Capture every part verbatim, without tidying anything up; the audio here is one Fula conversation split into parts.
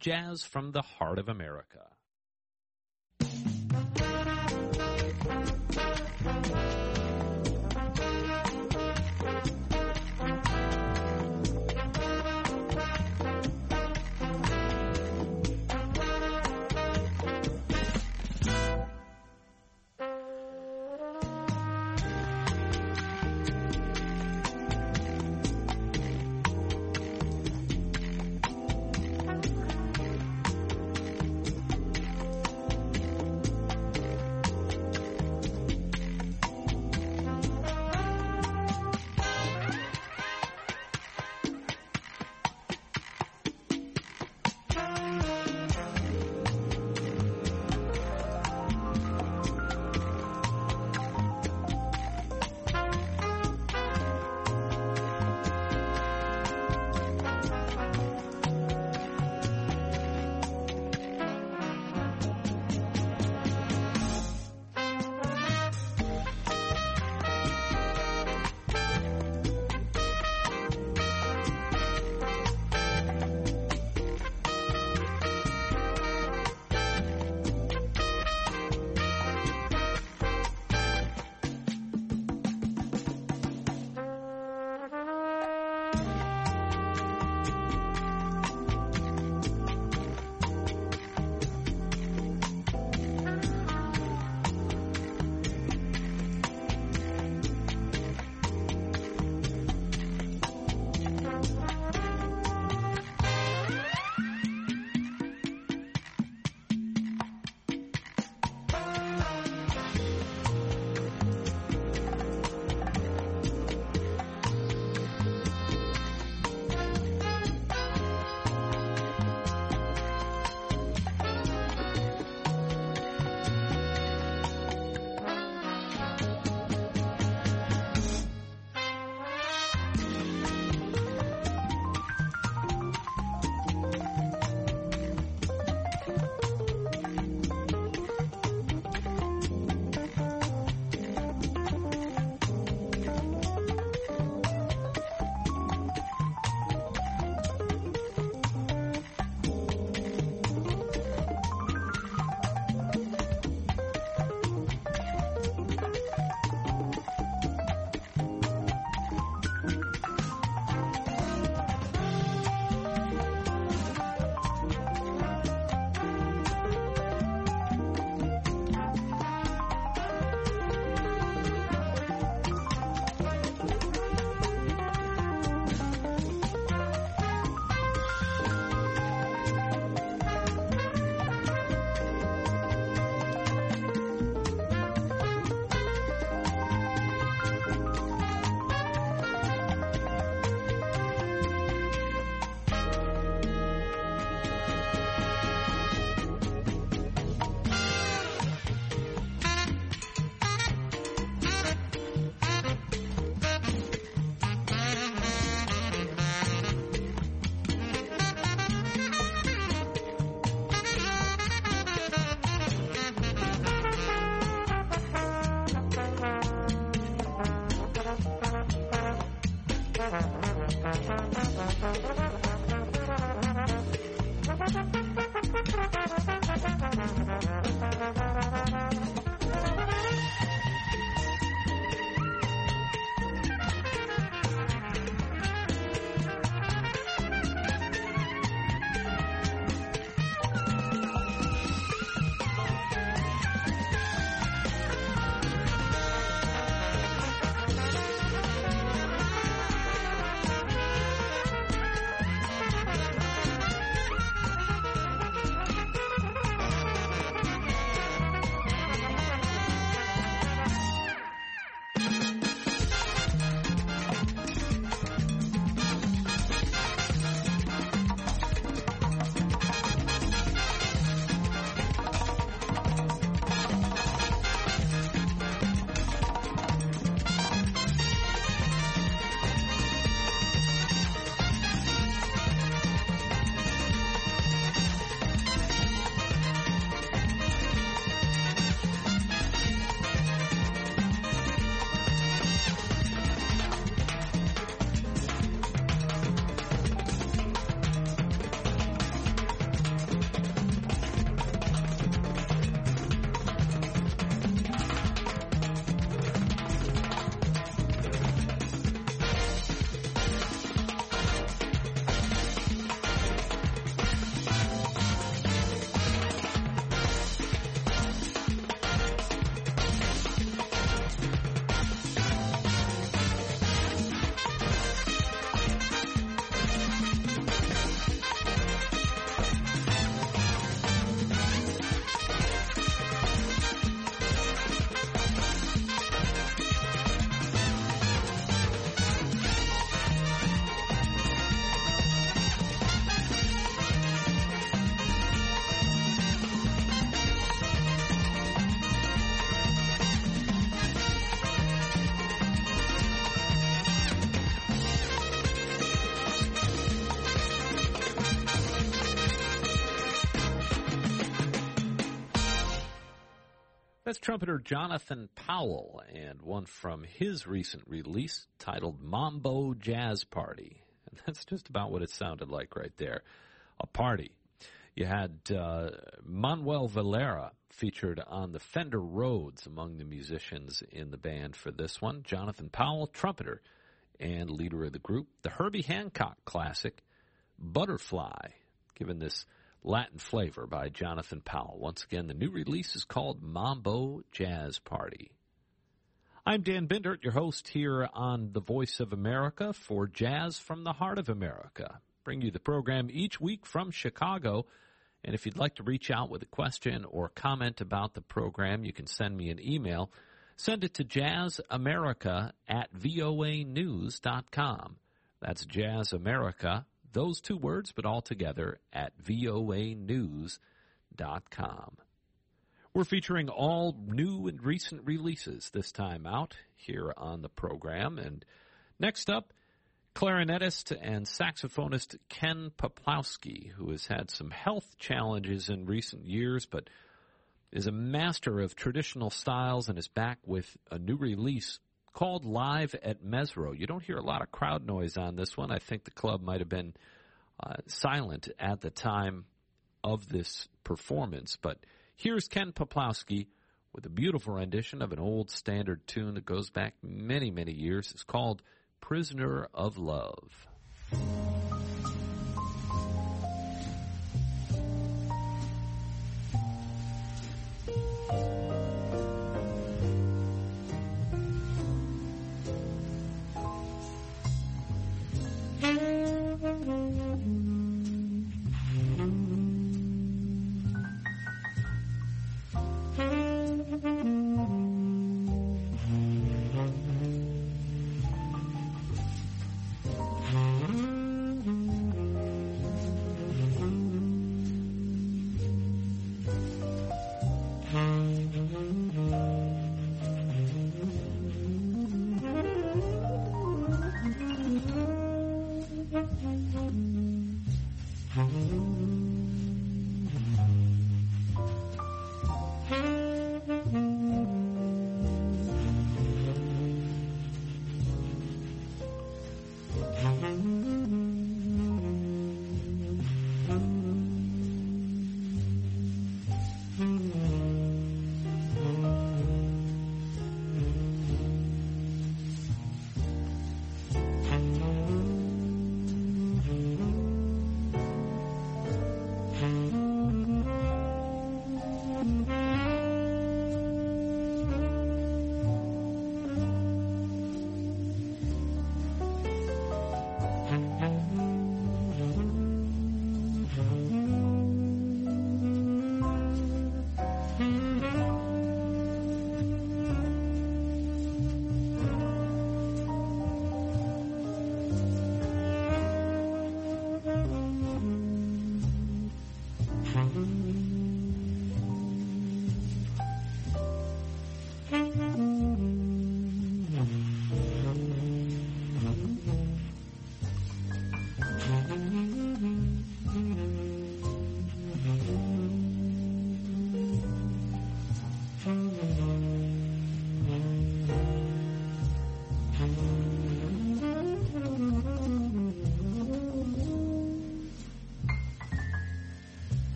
jazz from the heart of America. That's trumpeter Jonathan Powell, and one from his recent release titled Mambo Jazz Party. And that's just about what it sounded like right there, a party. You had uh, Manuel Valera featured on the Fender Rhodes among the musicians in the band for this one. Jonathan Powell, trumpeter and leader of the group. The Herbie Hancock classic, Butterfly, given this Latin flavor by Jonathan Powell. Once again, the new release is called Mambo Jazz Party. I'm Dan Bindert, your host here on The Voice of America for Jazz from the Heart of America. Bring you the program each week from Chicago. And if you'd like to reach out with a question or comment about the program, you can send me an email. Send it to jazzamerica at voa news dot com. That's jazzamerica, those two words, but all together, at voa news dot com. We're featuring all new and recent releases this time out here on the program. And next up, clarinetist and saxophonist Ken Peplowski, who has had some health challenges in recent years, but is a master of traditional styles and is back with a new release called Live at Mesro. You don't hear a lot of crowd noise on this one. I think the club might have been uh, silent at the time of this performance. But here's Ken Peplowski with a beautiful rendition of an old standard tune that goes back many, many years. It's called Prisoner of Love. Mm-hmm.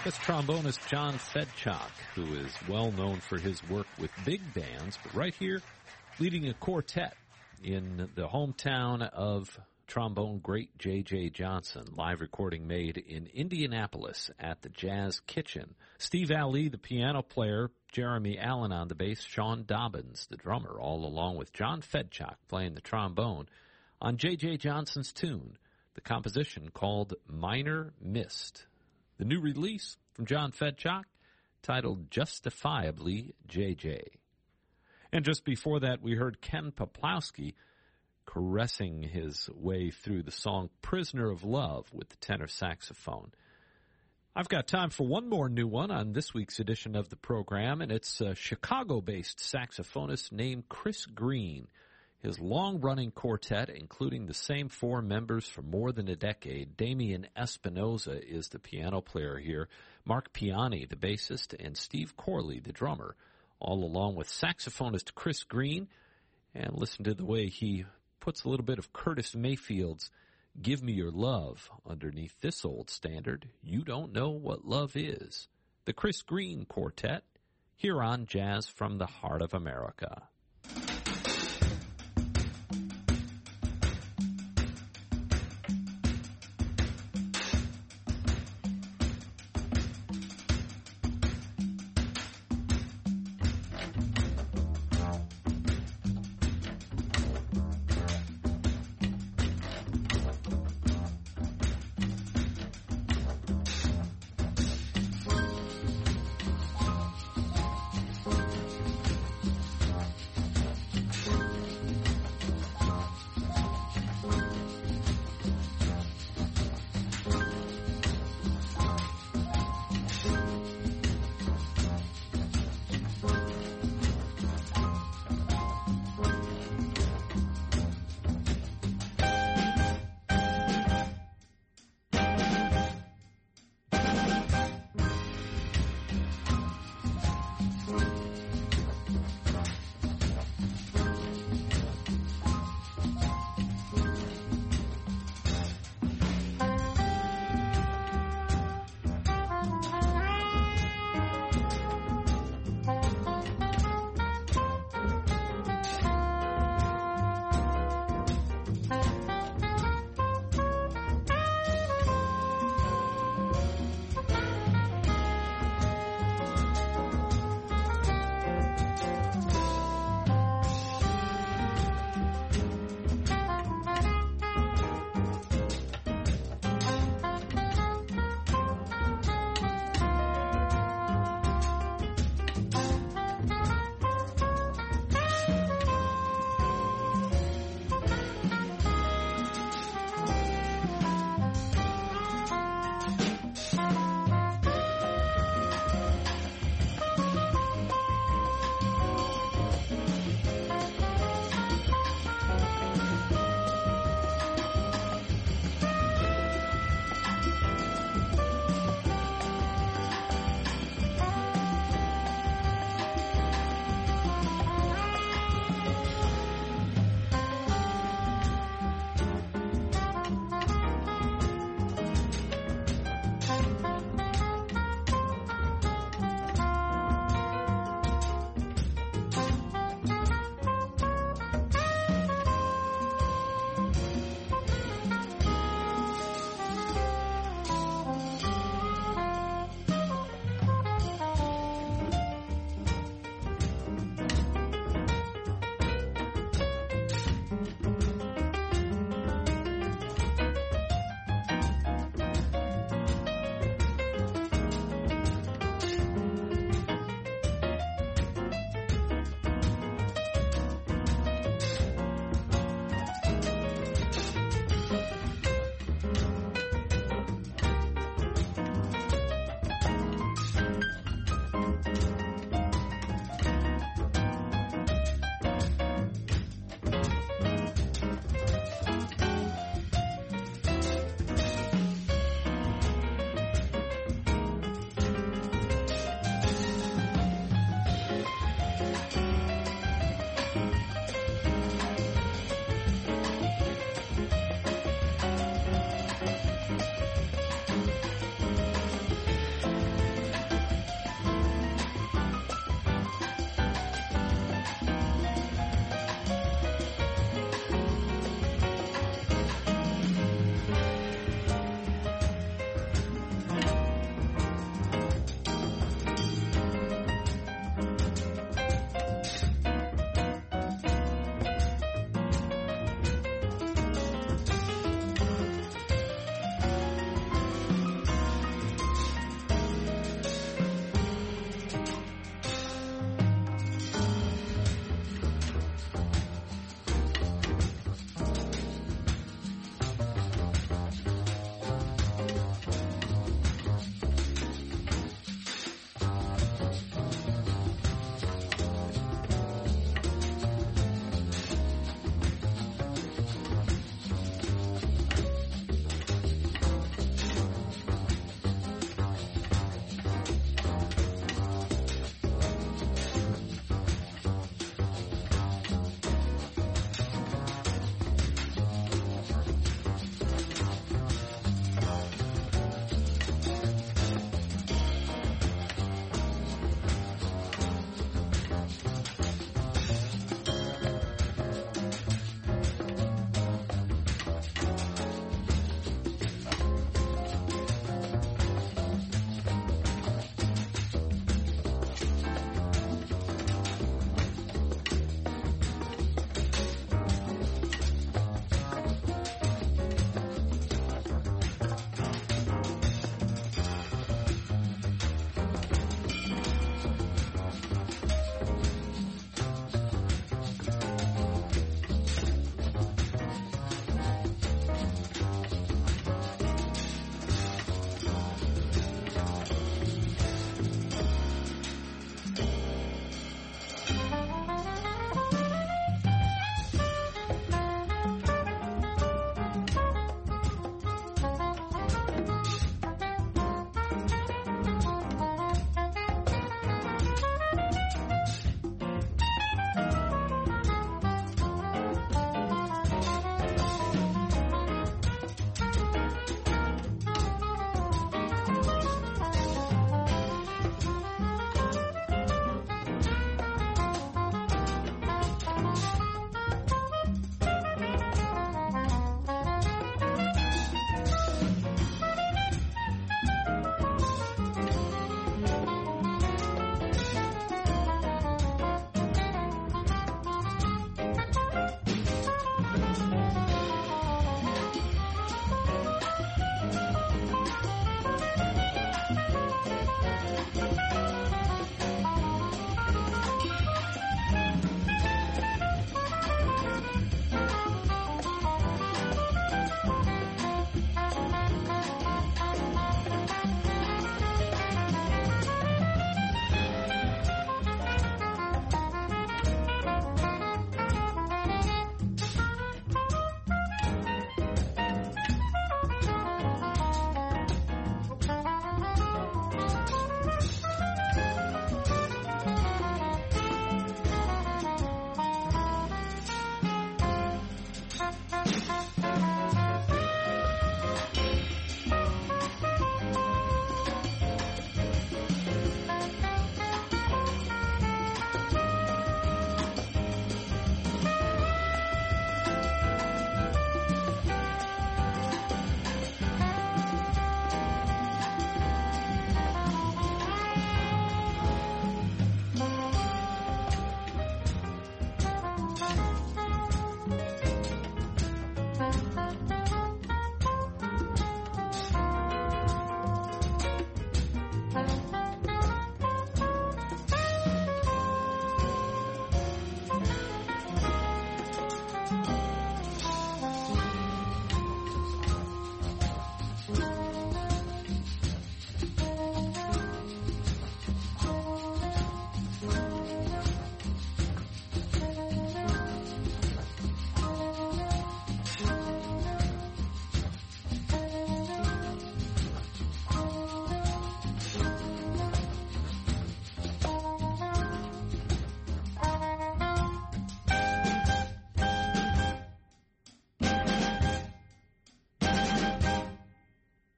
That's trombonist John Fedchuk, who is well known for his work with big bands, but right here, leading a quartet in the hometown of trombone great J J Johnson. Live recording made in Indianapolis at the Jazz Kitchen. Steve Ali, the piano player, Jeremy Allen on the bass, Sean Dobbins, the drummer, all along with John Fedchuk playing the trombone on J J Johnson's tune, the composition called Minor Mist. The new release from John Fedchuk, titled Justifiably J J. And just before that, we heard Ken Poplowski caressing his way through the song Prisoner of Love with the tenor saxophone. I've got time for one more new one on this week's edition of the program, and it's a Chicago-based saxophonist named Chris Green. His long-running quartet, including the same four members for more than a decade, Damian Espinoza is the piano player here, Mark Piani, the bassist, and Steve Corley, the drummer, all along with saxophonist Chris Green. And listen to the way he puts a little bit of Curtis Mayfield's Give Me Your Love underneath this old standard, You Don't Know What Love Is. The Chris Green Quartet, here on Jazz from the Heart of America.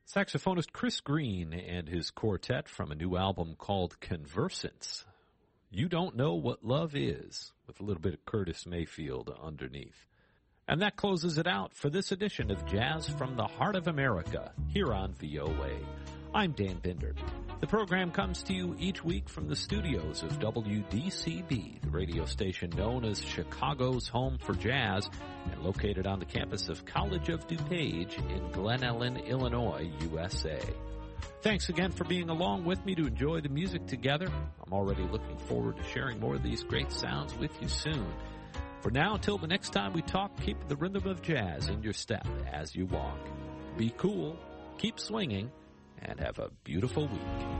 Saxophonist Chris Green and his quartet from a new album called Conversants. You Don't Know What Love Is, with a little bit of Curtis Mayfield underneath. And that closes it out for this edition of Jazz from the Heart of America, here on V O A. I'm Dan Binder. The program comes to you each week from the studios of W D C B, the radio station known as Chicago's home for jazz, and located on the campus of College of DuPage in Glen Ellen, Illinois, U S A. Thanks again for being along with me to enjoy the music together. I'm already looking forward to sharing more of these great sounds with you soon. For now, until the next time we talk, keep the rhythm of jazz in your step as you walk. Be cool, keep swinging, and have a beautiful week.